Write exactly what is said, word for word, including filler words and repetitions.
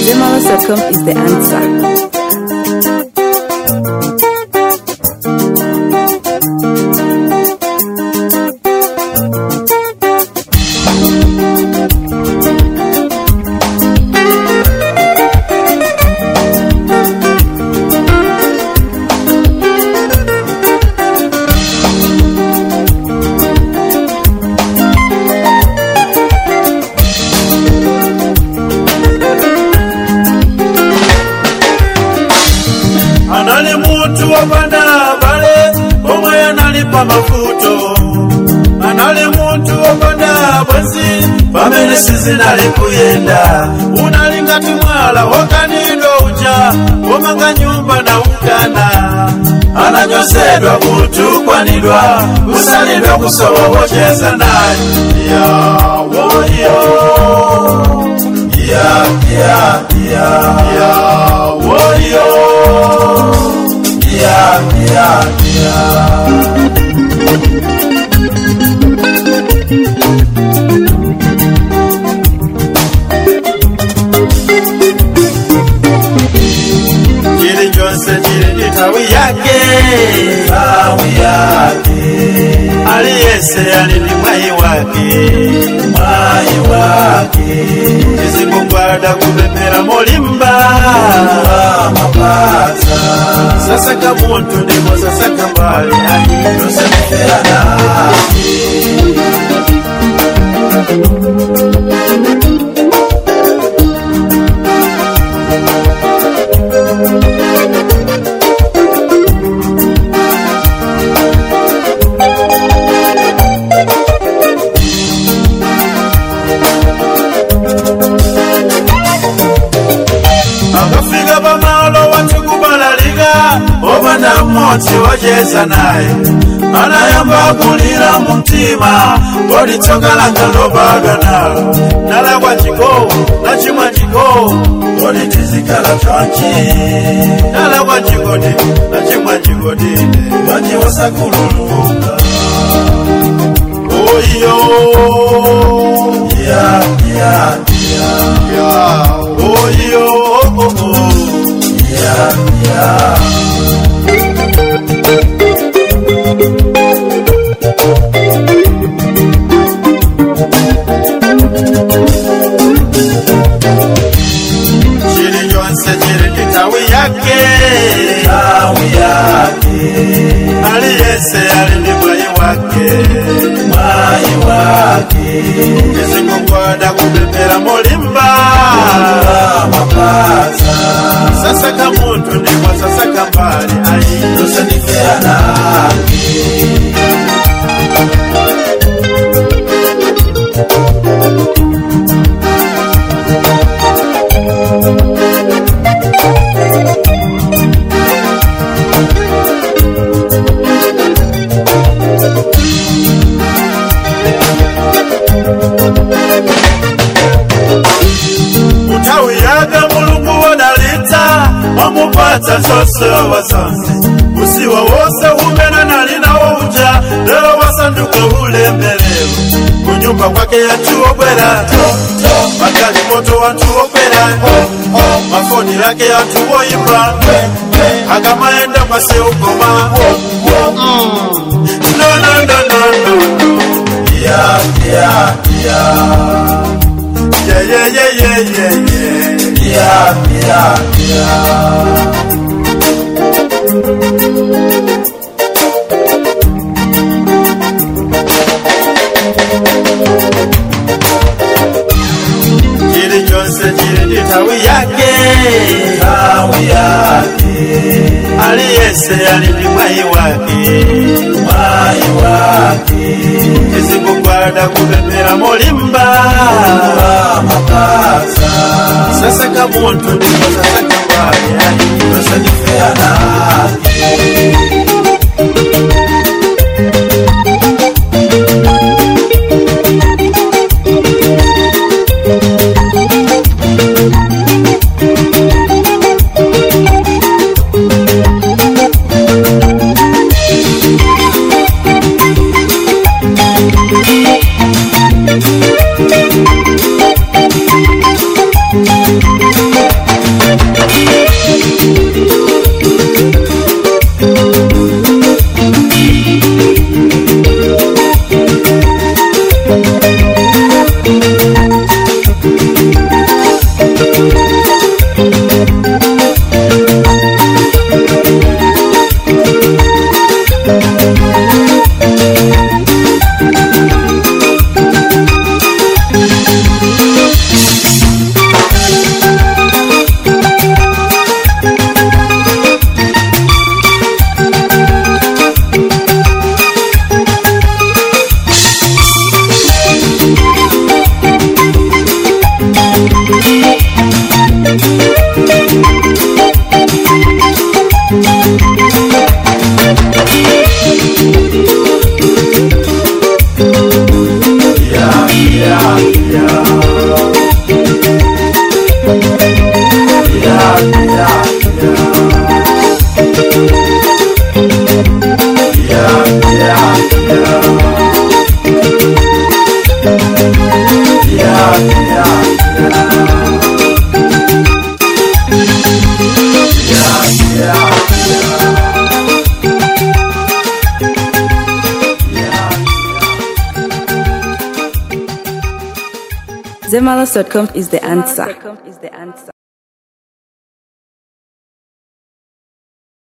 Jemalos dot com is the answer. Wapanda bale omwe analipa mafuto anali muntu wapanda bwenzi pamene sizinali kuyenda unalinga tumwala wakanindo uja omanga nyumba na ukana ananyosedwa kutukwanidwa kusalidwa kusobobocheza naye yawoyo ya ya ya yawoyo yeah, yeah, yeah. Jiri Jonse jiri ni tawi yake, tawi yake. Aliyese alini mwai wake, mwai wake. Kisi mungwada kubepera molimba, mapata. Sasa kamuntu ndiko sasa kambali ahi Yosemefera naki akafika pamalo wachikubalaliga obana moti wajeza naye anayamba kulira mumtima olitsoka langa lobadwa nalo nalagwa chiko nachimwa chiko olitizikala chonchi nalagwa chikodi nachimwa chikodine wachiwasakululuka oyo ya ya ya oyo oh, oh. ya ya Jiri Jonse jiri ni tawi yake, tawi yake. Aliyese alini mwai wake, mwai wake. Kisi mungwada kubepera molimba, mapata. Sasa kamuntu ndiko sasa kambali ayi Yosemefera naki utawi yaga mulungu wadalita wamupata zose wazanze usiwa wose humena nalinawo uja lero wasanduke ulembelewe kunyumba kwake yachuo kwera makali moto wantuo kwera mafoni lake yatuo imba akamaenda pase ukoma no no no no no ya ya ya yeah yeah yeah yeah yeah yeah yeah yeah Jiri Jonse jiri ni tawi yake, tawi yake. Aliyese alini mwai wake, mwai wake. Kisi mungwada kubepera molimba, mapata. Sasa kamuntu ndiko sasa kambali ayi Yosemefera naki Zemalas dot com is the answer.